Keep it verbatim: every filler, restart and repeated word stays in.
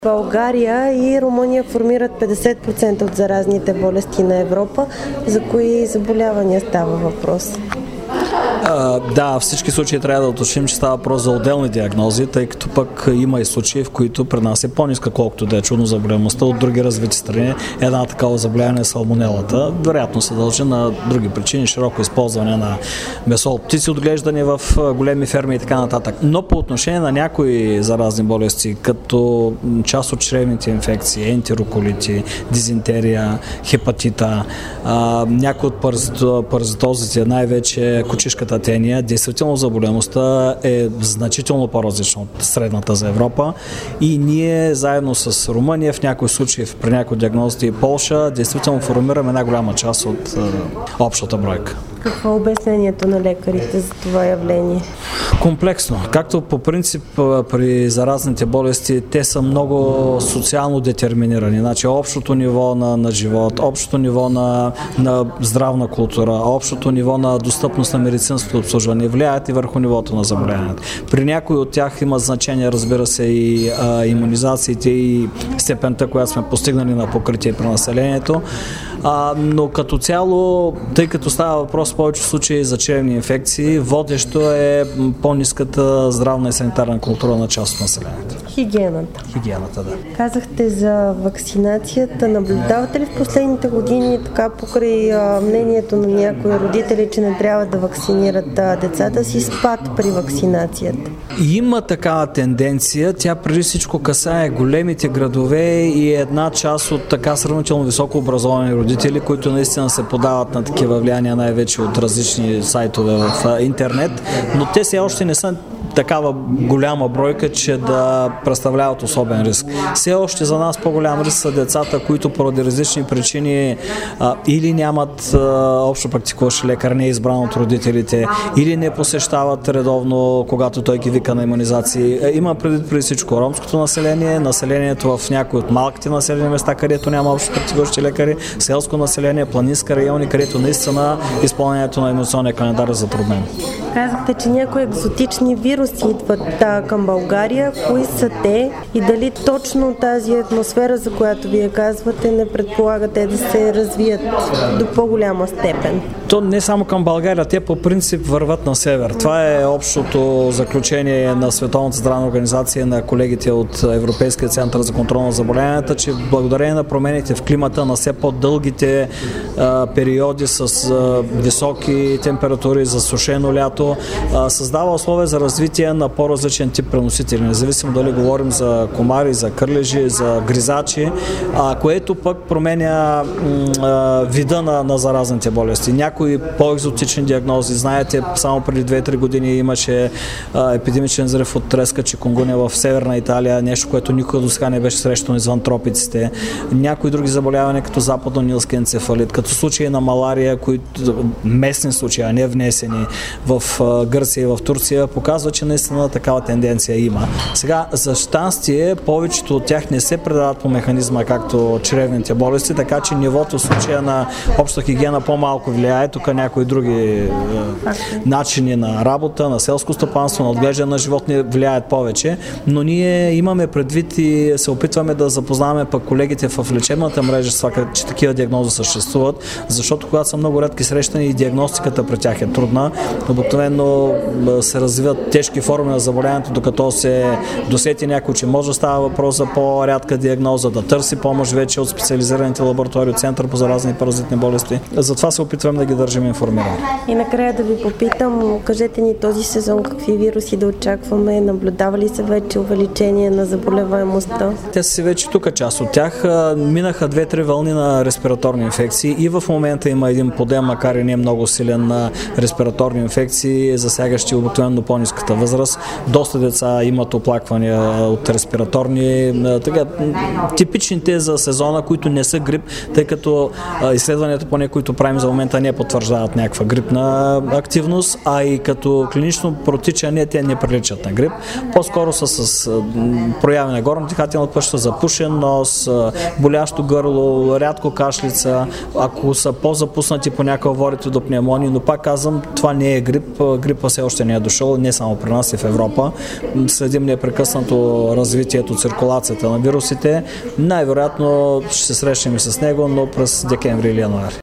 България и Румъния формират петдесет процента от заразните болести на Европа. За кои заболявания става въпрос? А, да, в всички случаи трябва да уточним, че става въпрос за отделни диагнози, тъй като пък има и случаи, в които при нас е по-ниска, колкото да е чудно заболеваемостта от други развити страни. Една такава заболяване е салмонелата. Вероятно се дължи на други причини, широко използване на месо от птици, отглеждани в големи ферми и така нататък. Но по отношение на някои заразни болести, като част от чревните инфекции, ентероколити, дизентерия, хепатита, а, някои от паразитозите, най-вече кучишката тения, действително заболеваемостта е значително по-различна от средната за Европа и ние заедно с Румъния, в някои случаи, при някои диагнозите и Полша, действително формираме една голяма част от е, общата бройка. Какво е обяснението на лекарите за това явление? Комплексно. Както по принцип при заразните болести, те са много социално детерминирани. Значи общото ниво на, на живот, общото ниво на, на здравна култура, общото ниво на достъпност на медицинското обслужване влияят и върху нивото на заболяването. При някои от тях има значение, разбира се, и а, имунизациите и степента, която сме постигнали на покритие при населението. А, но като цяло, тъй като става въпрос в повече случаи за чревни инфекции, водещо е по-ниската здравна и санитарна култура на част от населението. Хигиената. Хигиената, да. Казахте за вакцинацията. Наблюдавате ли в последните години така покрай а, мнението на някои родители, че не трябва да вакцинират а, децата си, спад при вакцинацията? Има такава тенденция. Тя преди всичко касае големите градове и една част от така сравнително високо образовани родители, които наистина се подават на такива влияния, най-вече от различни сайтове в интернет, но те все още не са такава голяма бройка, че да представляват особен риск. Все още за нас по-голям риск са децата, които поради различни причини а, или нямат а, общо практикуващ лекар, не е избран от родителите, или не посещават редовно, когато той ги вика на имунизации. Има преди, преди всичко ромското население, населението в някои от малките населени места, където няма общо практикуващи лекари, селско население, планинска райони, където наистина изпълнението на имунизационния календар е затруднено. Казахте, че някои екзотични вируси идват а, към България. Кои са те и дали точно тази атмосфера, за която вие казвате, не предполагате да се развият до по-голяма степен? То не само към България, те по принцип върват на север. Това е общото заключение на Световната здравна организация, на колегите от Европейския център за контрол на заболяванията, че благодарение на промените в климата, на все по-дългите а, периоди с а, високи температури, засушено лято, а, създава условия за развитие на по-различен тип преносители. Независимо дали говорим за комари, за кърлежи, за гризачи, а, което пък променя а, вида на, на заразните болести. Някои по-екзотични диагнози. Знаете, само преди две-три години имаше а, епидемичен взрив от треска чикунгуня в Северна Италия, нещо, което никога до сега не беше срещано извън тропиците. Някои други заболявания, като западно-нилски енцефалит, като случаи на малария, които местни случаи, а не внесени в а, Гърция и в Турция, показва, че наистина такава тенденция има. Сега, за щастие, повечето от тях не се предават по механизма, както чревните болести, така че нивото в случая на обща хигиена по-малко влияе. Тук някои други е, начини на работа, на селско стопанство, на отглеждане на животни влияят повече, но ние имаме предвид и се опитваме да запознаваме пък колегите в лечебната мрежа с това, че такива диагнози съществуват, защото когато са много редки срещани и диагностиката при тях е трудна, обикновено се развиват тежки форми на заболяването, докато се досети някой, че може да става въпрос за по-рядка диагноза, да търси помощ вече от специализираните лаборатории, от Център по заразни и паразитни болести. Затова се опитваме да ги държим информирани. И накрая да ви попитам, кажете ни този сезон какви вируси да очакваме, наблюдава ли се вече увеличение на заболеваемостта? Те са си вече тук част от тях. Минаха две-три вълни на респираторни инфекции и в момента има един подем, макар и не е много силен, на респираторни инфекции, засягащи обикновено по-ниската възраст. Доста деца имат оплаквания от респираторни, така, типичните за сезона, които не са грип, тъй като изследванията, поне които правим за момента, не потвърждават някаква грипна активност, а и като клинично протичане те не приличат на грип. По-скоро са с прояви на горна дихателна пъща, запушен нос, болящо гърло, рядко кашлица, ако са по-запуснати понякога водят до пневмония, но пак казвам, това не е грип, грипа все още не е дошъл, не само при при нас и в Европа. Следим непрекъснато развитието, циркулацията на вирусите. Най-вероятно ще се срещнем и с него, но през декември или януари.